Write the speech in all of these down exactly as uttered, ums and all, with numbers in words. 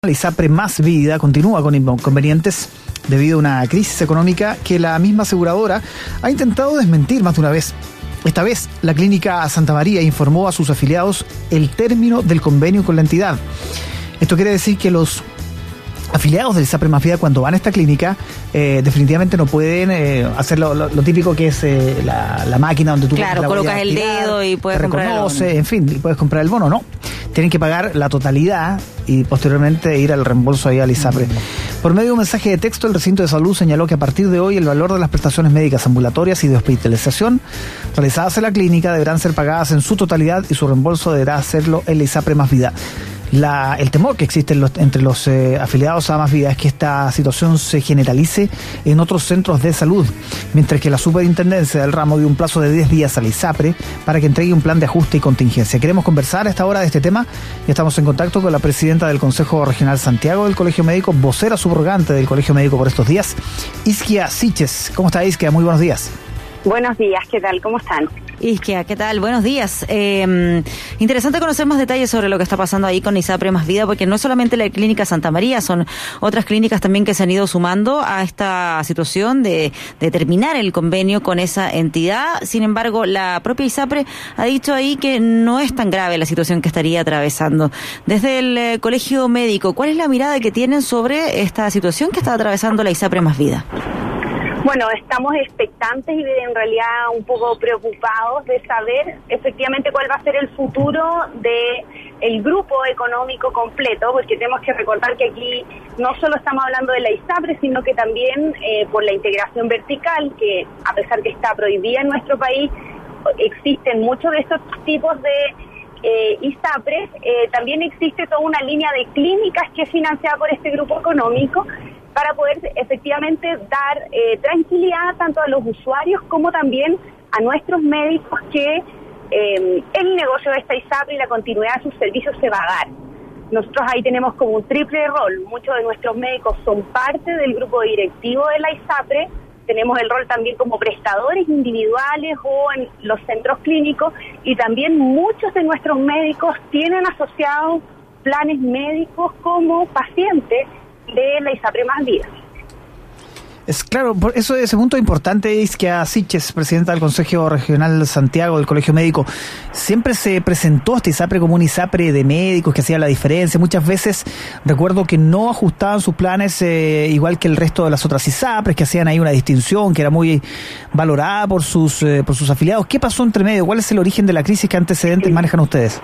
La ISAPRE Más Vida continúa con inconvenientes debido a una crisis económica que la misma aseguradora ha intentado desmentir más de una vez. Esta vez, la Clínica Santa María informó a sus afiliados el término del convenio con la entidad. Esto quiere decir que los afiliados del ISAPRE Más Vida, cuando van a esta clínica, eh, definitivamente no pueden eh, hacer lo, lo, lo típico que es eh, la, la máquina donde tú claro, colocas el tirar, dedo y puedes comprar el bono. En fin, y puedes comprar el bono, no. Tienen que pagar la totalidad y posteriormente ir al reembolso ahí al ISAPRE. Mm. Por medio de un mensaje de texto, el recinto de salud señaló que a partir de hoy el valor de las prestaciones médicas ambulatorias y de hospitalización realizadas en la clínica deberán ser pagadas en su totalidad y su reembolso deberá hacerlo el ISAPRE Más Vida. La, el temor que existe en los, entre los eh, afiliados a Más Vida es que esta situación se generalice en otros centros de salud, mientras que la superintendencia del ramo dio un plazo de diez días al ISAPRE para que entregue un plan de ajuste y contingencia. Queremos conversar a esta hora de este tema y estamos en contacto con la presidenta del Consejo Regional Santiago del Colegio Médico, vocera subrogante del Colegio Médico por estos días, Isquia Siches. ¿Cómo está, Isquia? Muy buenos días. Buenos días, ¿qué tal? ¿Cómo están? Isquia, ¿qué tal? Buenos días. Eh, interesante conocer más detalles sobre lo que está pasando ahí con ISAPRE Más Vida, porque no es solamente la Clínica Santa María, son otras clínicas también que se han ido sumando a esta situación de, de terminar el convenio con esa entidad. Sin embargo, la propia ISAPRE ha dicho ahí que no es tan grave la situación que estaría atravesando. Desde el eh, Colegio Médico, ¿cuál es la mirada que tienen sobre esta situación que está atravesando la ISAPRE Más Vida? Bueno, estamos expectantes y en realidad un poco preocupados de saber efectivamente cuál va a ser el futuro de el grupo económico completo, porque tenemos que recordar que aquí no solo estamos hablando de la ISAPRE, sino que también eh, por la integración vertical, que a pesar que está prohibida en nuestro país, existen muchos de estos tipos de eh, ISAPRES, eh, también existe toda una línea de clínicas que es financiada por este grupo económico, para poder efectivamente dar eh, tranquilidad tanto a los usuarios como también a nuestros médicos que eh, el negocio de esta ISAPRE y la continuidad de sus servicios se va a dar. Nosotros ahí tenemos como un triple rol. Muchos de nuestros médicos son parte del grupo directivo de la ISAPRE, tenemos el rol también como prestadores individuales o en los centros clínicos, y también muchos de nuestros médicos tienen asociados planes médicos como pacientes de la ISAPRE Más Vida. Es claro, por eso ese punto importante es que a Siches, presidenta del Consejo Regional Santiago del Colegio Médico, siempre se presentó esta ISAPRE como un ISAPRE de médicos que hacía la diferencia. Muchas veces recuerdo que no ajustaban sus planes eh, igual que el resto de las otras ISAPRES, que hacían ahí una distinción que era muy valorada por sus eh, por sus afiliados. ¿Qué pasó entre medio? ¿Cuál es el origen de la crisis? ¿Qué antecedentes sí. manejan ustedes?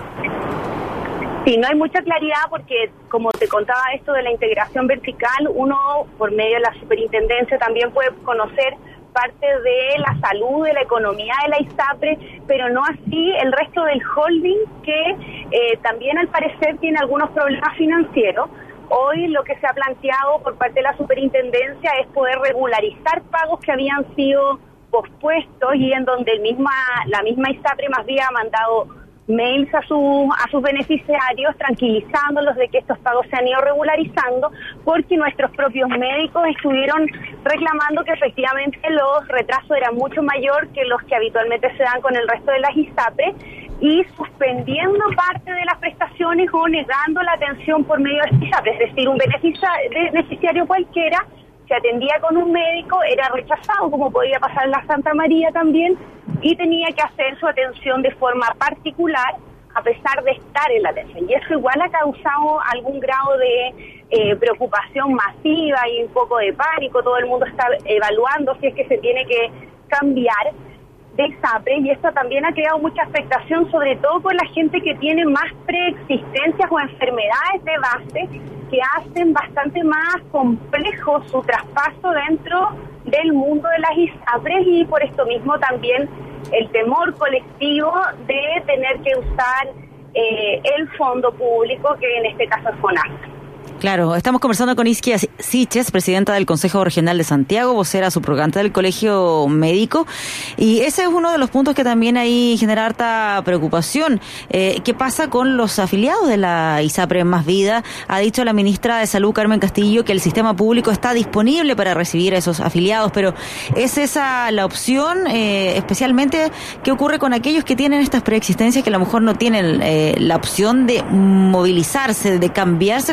Sí, no hay mucha claridad porque, como te contaba esto de la integración vertical, uno, por medio de la superintendencia, también puede conocer parte de la salud, de la economía de la ISAPRE, pero no así el resto del holding, que eh, también al parecer tiene algunos problemas financieros. Hoy lo que se ha planteado por parte de la superintendencia es poder regularizar pagos que habían sido pospuestos y en donde el misma, la misma ISAPRE Más Vida ha mandado mails a, su, a sus beneficiarios tranquilizándolos de que estos pagos se han ido regularizando, porque nuestros propios médicos estuvieron reclamando que efectivamente los retrasos eran mucho mayor que los que habitualmente se dan con el resto de las ISAPRE, y suspendiendo parte de las prestaciones o negando la atención por medio de ISAPRE, es decir, un beneficiario cualquiera se atendía con un médico, era rechazado, como podía pasar en la Santa María también, y tenía que hacer su atención de forma particular, a pesar de estar en la atención. Y eso igual ha causado algún grado de eh, preocupación masiva y un poco de pánico. Todo el mundo está evaluando si es que se tiene que cambiar de ISAPRE, y esto también ha creado mucha afectación, sobre todo por la gente que tiene más preexistencias o enfermedades de base, que hacen bastante más complejo su traspaso dentro del mundo de las ISAPRES, y por esto mismo también el temor colectivo de tener que usar eh, el fondo público, que en este caso es FONASA. Claro, estamos conversando con Isquia Siches, presidenta del Consejo Regional de Santiago, vocera subrogante del Colegio Médico, y ese es uno de los puntos que también ahí genera harta preocupación. Eh, ¿Qué pasa con los afiliados de la ISAPRE Más Vida? Ha dicho la ministra de Salud, Carmen Castillo, que el sistema público está disponible para recibir a esos afiliados, pero ¿es esa la opción? Eh, especialmente, ¿qué ocurre con aquellos que tienen estas preexistencias que a lo mejor no tienen eh, la opción de movilizarse, de cambiarse con tanta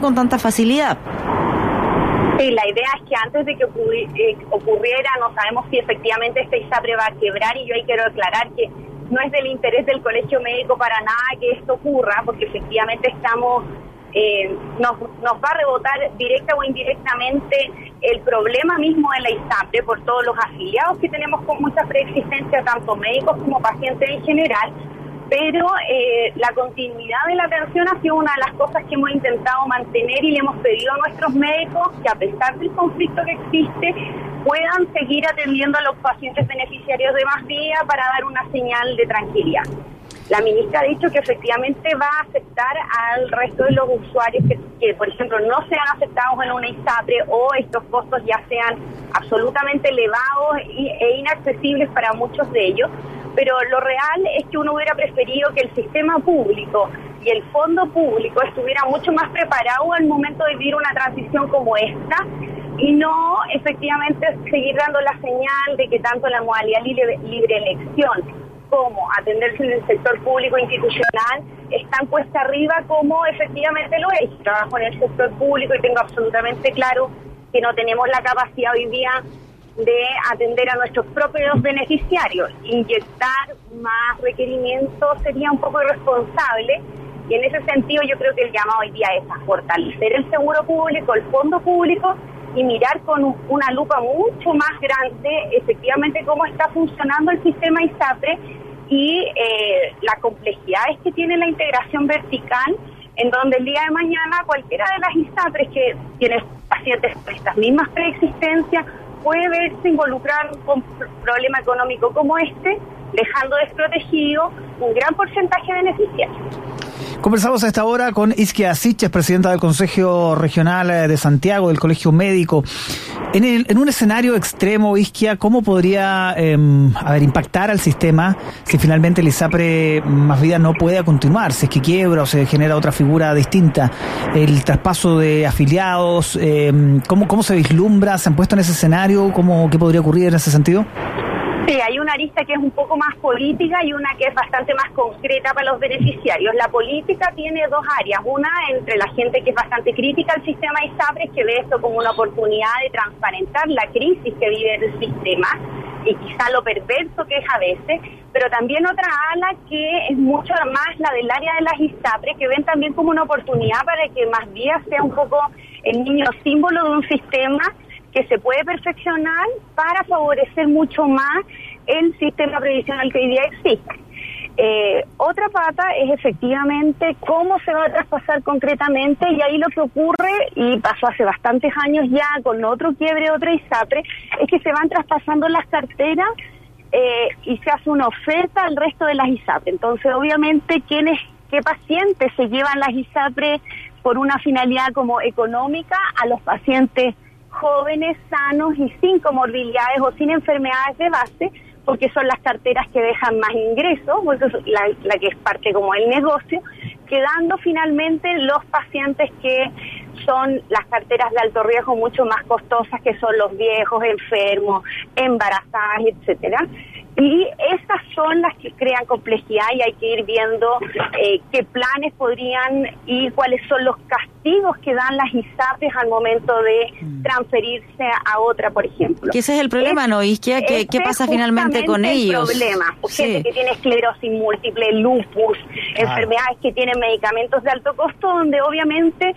facilidad. Sí, la idea es que antes de que ocurri- eh, ocurriera, no sabemos si efectivamente este ISAPRE va a quebrar, y yo ahí quiero aclarar que no es del interés del Colegio Médico para nada que esto ocurra, porque efectivamente estamos, eh, nos, nos va a rebotar directa o indirectamente el problema mismo de la ISAPRE por todos los afiliados que tenemos con mucha preexistencia, tanto médicos como pacientes en general. Pero eh, la continuidad de la atención ha sido una de las cosas que hemos intentado mantener, y le hemos pedido a nuestros médicos que, a pesar del conflicto que existe, puedan seguir atendiendo a los pacientes beneficiarios de Más Vida para dar una señal de tranquilidad. La ministra ha dicho que efectivamente va a aceptar al resto de los usuarios que, que por ejemplo, no sean aceptados en una ISAPRE, o estos costos ya sean absolutamente elevados e inaccesibles para muchos de ellos. Pero lo real es que uno hubiera preferido que el sistema público y el fondo público estuviera mucho más preparado al momento de vivir una transición como esta, y no efectivamente seguir dando la señal de que tanto la modalidad libre, libre elección como atenderse en el sector público institucional están cuesta arriba, como efectivamente lo es. Trabajo en el sector público y tengo absolutamente claro que no tenemos la capacidad hoy día de atender a nuestros propios beneficiarios. Inyectar más requerimientos sería un poco irresponsable, y en ese sentido yo creo que el llamado hoy día es a fortalecer el seguro público, el fondo público, y mirar con una lupa mucho más grande efectivamente cómo está funcionando el sistema ISAPRE y eh, las complejidades que tiene la integración vertical, en donde el día de mañana cualquiera de las ISAPRES que tiene pacientes con estas mismas preexistencias puede verse involucrado con un problema económico como este, dejando desprotegido un gran porcentaje de beneficiarios. Conversamos a esta hora con Isquia Siches, presidenta del Consejo Regional de Santiago, del Colegio Médico. En, el, en un escenario extremo, Isquia, ¿cómo podría eh, a ver, impactar al sistema si finalmente el ISAPRE Más Vida no puede continuar? Si es que quiebra o se genera otra figura distinta. El traspaso de afiliados, eh, ¿cómo, ¿cómo se vislumbra? ¿Se han puesto en ese escenario? ¿Cómo, ¿Qué podría ocurrir en ese sentido? Sí, hay una arista que es un poco más política y una que es bastante más concreta para los beneficiarios. La política tiene dos áreas. Una, entre la gente que es bastante crítica al sistema ISAPRE, que ve esto como una oportunidad de transparentar la crisis que vive el sistema y quizá lo perverso que es a veces, pero también otra ala que es mucho más la del área de las ISAPRE, que ven también como una oportunidad para que Más Vida sea un poco el niño símbolo de un sistema que se puede perfeccionar para favorecer mucho más el sistema previsional que hoy día existe. Eh, otra pata es efectivamente cómo se va a traspasar concretamente, y ahí lo que ocurre, y pasó hace bastantes años ya con otro quiebre, otra ISAPRE, es que se van traspasando las carteras eh, y se hace una oferta al resto de las ISAPRE. Entonces, obviamente, ¿quiénes, qué pacientes se llevan las ISAPRE por una finalidad como económica? A los pacientes jóvenes, sanos y sin comorbilidades o sin enfermedades de base, porque son las carteras que dejan más ingresos, porque es la, la que es parte como del negocio, quedando finalmente los pacientes que son las carteras de alto riesgo mucho más costosas, que son los viejos, enfermos, embarazadas, etcétera. Y esas son las que crean complejidad, y hay que ir viendo eh, qué planes podrían y cuáles son los castigos que dan las ISAPRES al momento de transferirse a otra, por ejemplo. Que ese es el problema, es, ¿no, Isquia? ¿Qué, ¿Qué pasa finalmente con ellos? El problema. Sí. Gente que tiene esclerosis múltiple, lupus, ah. enfermedades que tienen medicamentos de alto costo, donde obviamente,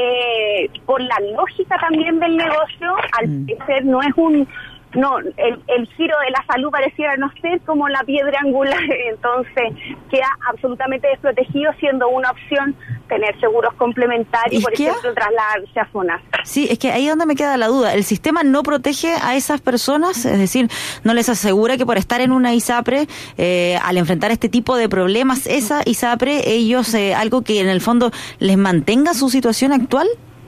eh, por la lógica también del negocio, al mm. parecer no es un... No, el, el giro de la salud pareciera no ser como la piedra angular, entonces queda absolutamente desprotegido, siendo una opción tener seguros complementarios, por ejemplo, trasladarse a zonas. Sí, es que ahí es donde me queda la duda. ¿El sistema no protege a esas personas? Es decir, ¿no les asegura que por estar en una ISAPRE, eh, al enfrentar este tipo de problemas, esa ISAPRE, ellos, eh, algo que en el fondo les mantenga su situación actual?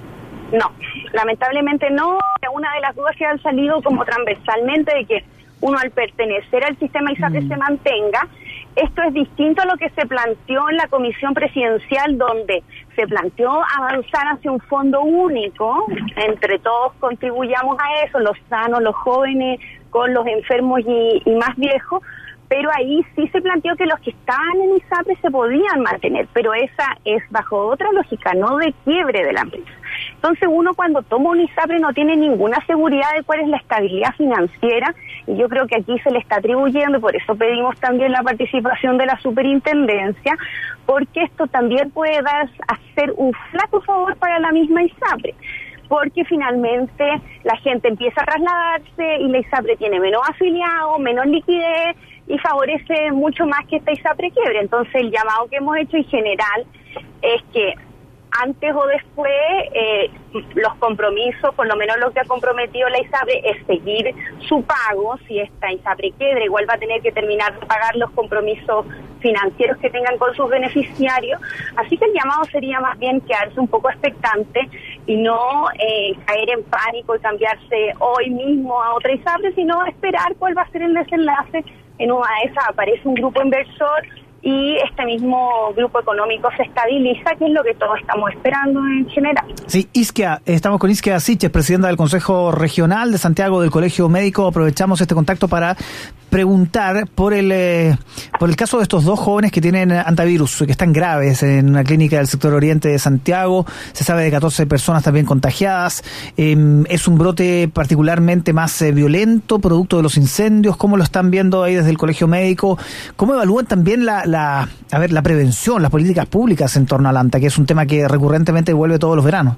No, lamentablemente no. Una de las dudas que han salido como transversalmente de que uno al pertenecer al sistema ISAPRE mm. se mantenga. Esto es distinto a lo que se planteó en la comisión presidencial, donde se planteó avanzar hacia un fondo único, entre todos contribuyamos a eso, los sanos, los jóvenes, con los enfermos y, y más viejos, pero ahí sí se planteó que los que estaban en ISAPRE se podían mantener, pero esa es bajo otra lógica, no de quiebre de la empresa. Entonces uno cuando toma un ISAPRE no tiene ninguna seguridad de cuál es la estabilidad financiera, y yo creo que aquí se le está atribuyendo, y por eso pedimos también la participación de la superintendencia, porque esto también puede dar hacer un flaco favor para la misma ISAPRE, porque finalmente la gente empieza a trasladarse y la ISAPRE tiene menos afiliados, menos liquidez y favorece mucho más que esta ISAPRE quiebre. Entonces el llamado que hemos hecho en general es que antes o después eh, los compromisos, por lo menos lo que ha comprometido la ISAPRE, es seguir su pago. Si esta ISAPRE quiebra, igual va a tener que terminar de pagar los compromisos financieros que tengan con sus beneficiarios. Así que el llamado sería más bien quedarse un poco expectante y no eh, caer en pánico y cambiarse hoy mismo a otra ISAPRE, sino esperar cuál va a ser el desenlace. En una de esas aparece un grupo inversor y este mismo grupo económico se estabiliza, que es lo que todos estamos esperando en general. Sí, Isquia, estamos con Isquia Siches, presidenta del Consejo Regional de Santiago del Colegio Médico. Aprovechamos este contacto para preguntar por el eh, por el caso de estos dos jóvenes que tienen antivirus, que están graves en una clínica del sector oriente de Santiago. Se sabe de catorce personas también contagiadas. Eh, es un brote particularmente más eh, violento, producto de los incendios. ¿Cómo lo están viendo ahí desde el Colegio Médico? ¿Cómo evalúan también la, la a ver la prevención, las políticas públicas en torno al ANTA, que es un tema que recurrentemente vuelve todos los veranos?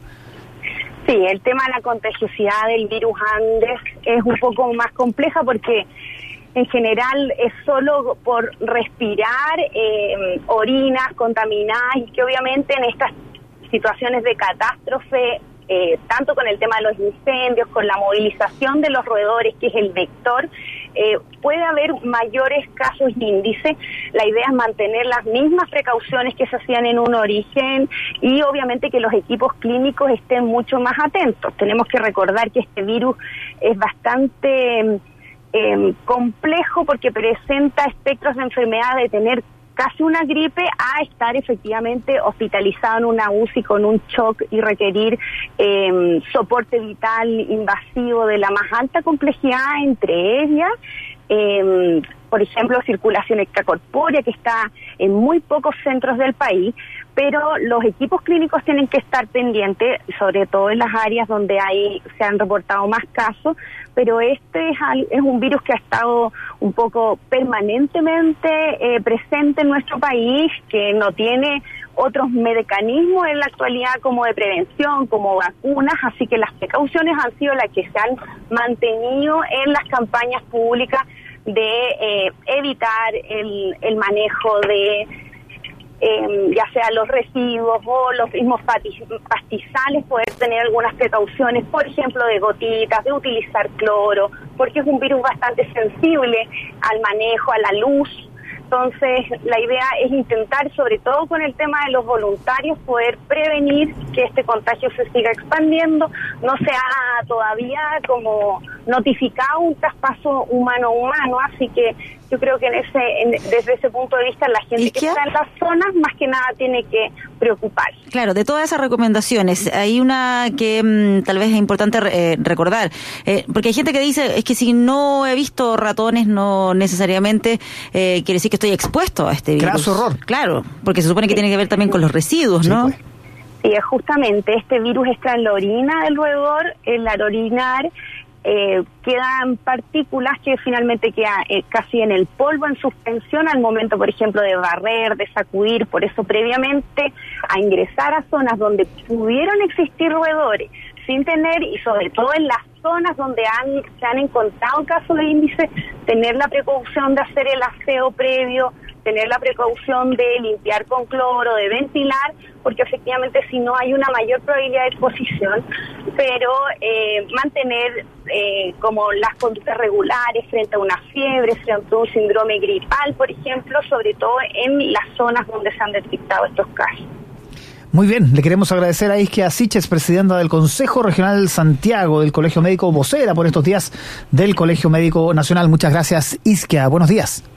Sí, el tema de la contagiosidad del virus Andes es un poco más compleja porque en general es solo por respirar eh, orinas contaminadas, y que obviamente en estas situaciones de catástrofe, eh, tanto con el tema de los incendios, con la movilización de los roedores, que es el vector, eh, puede haber mayores casos índice. La idea es mantener las mismas precauciones que se hacían en un origen y obviamente que los equipos clínicos estén mucho más atentos. Tenemos que recordar que este virus es bastante Eh, complejo porque presenta espectros de enfermedad de tener casi una gripe a estar efectivamente hospitalizado en una U C I con un shock y requerir eh, soporte vital invasivo de la más alta complejidad, entre ellas eh, por ejemplo circulación extracorpórea, que está en muy pocos centros del país, pero los equipos clínicos tienen que estar pendientes, sobre todo en las áreas donde hay se han reportado más casos, pero este es, es un virus que ha estado un poco permanentemente eh, presente en nuestro país, que no tiene otros mecanismos en la actualidad como de prevención, como vacunas, así que las precauciones han sido las que se han mantenido en las campañas públicas de eh, evitar el, el manejo de Eh, ya sea los residuos o los mismos pastizales, poder tener algunas precauciones, por ejemplo de gotitas, de utilizar cloro, porque es un virus bastante sensible al manejo, a la luz. Entonces la idea es intentar, sobre todo con el tema de los voluntarios, poder prevenir que este contagio se siga expandiendo. No se ha todavía como notificado un traspaso humano-humano, así que yo creo que en ese en, desde ese punto de vista la gente que está en las zonas más que nada tiene que preocuparse. Claro, de todas esas recomendaciones, hay una que mmm, tal vez es importante eh, recordar, eh, porque hay gente que dice, es que si no he visto ratones no necesariamente eh, quiere decir que estoy expuesto a este virus. Graso error. Claro, porque se supone que sí. tiene que ver también con los residuos, ¿no? Sí, pues. Sí, justamente este virus está en la orina del roedor, el orinar Eh, quedan partículas que finalmente quedan eh, casi en el polvo, en suspensión al momento, por ejemplo, de barrer, de sacudir. Por eso previamente a ingresar a zonas donde pudieron existir roedores sin tener, y sobre todo en las zonas donde han, se han encontrado casos de índice, tener la precaución de hacer el aseo previo, tener la precaución de limpiar con cloro, de ventilar, porque efectivamente si no hay una mayor probabilidad de exposición, pero eh, mantener eh, como las conductas regulares frente a una fiebre, frente a un síndrome gripal, por ejemplo, sobre todo en las zonas donde se han detectado estos casos. Muy bien, le queremos agradecer a Isquia Siches, presidenta del Consejo Regional Santiago del Colegio Médico, vocera por estos días del Colegio Médico Nacional. Muchas gracias, Isquia. Buenos días.